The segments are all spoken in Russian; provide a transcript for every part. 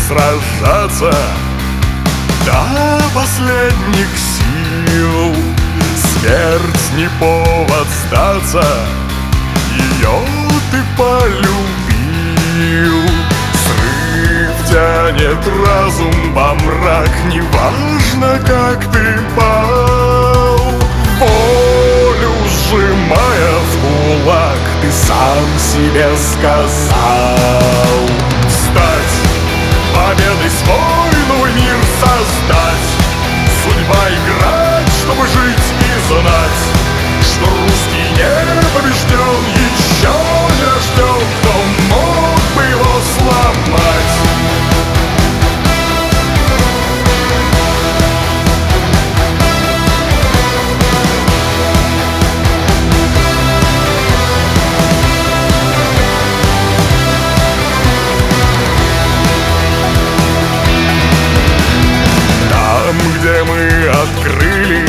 сражаться до последних сил. Смерть не повод сдаться, ее ты полюбил. Срыв тянет разум во мрак, неважно, как ты пал. Волю сжимая в кулак, ты сам себе сказал: встать, победой свой новый мир создать, судьба играть, чтобы жить и знать, что русский не побежден, еще не рожден, кто мог бы его сломать. Где мы открыли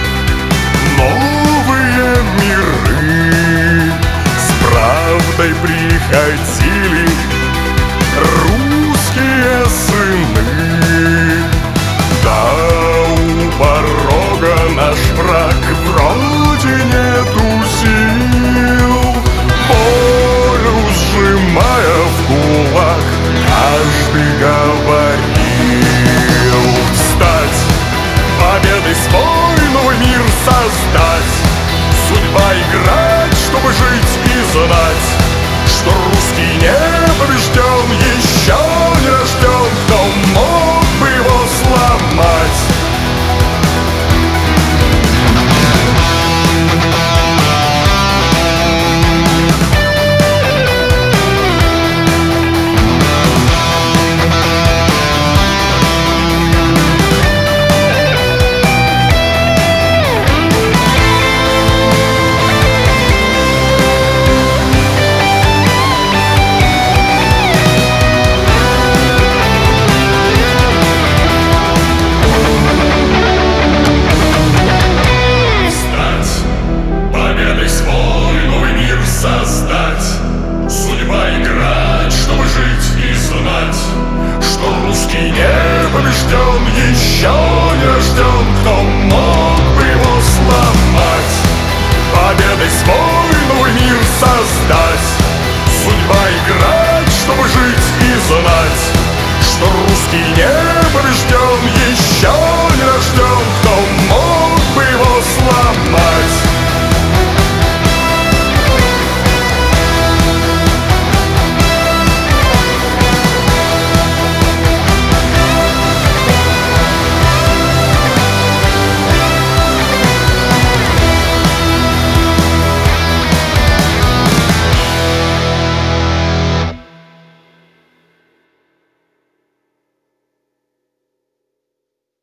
новые миры, с правдой приходили русские сыны. Да, у порога наш враг вроде нету сил, волю сжимая в кулак, каждый говорил: победой свой новый мир создать, судьба играть, чтобы жить и знать, что русский не побежден, еще не рожден, кто мог бы его сломать. Побежден, еще не рожден, кто мог бы его сломать. Победой свой новый мир создать, судьба играть, чтобы жить и знать, что русский не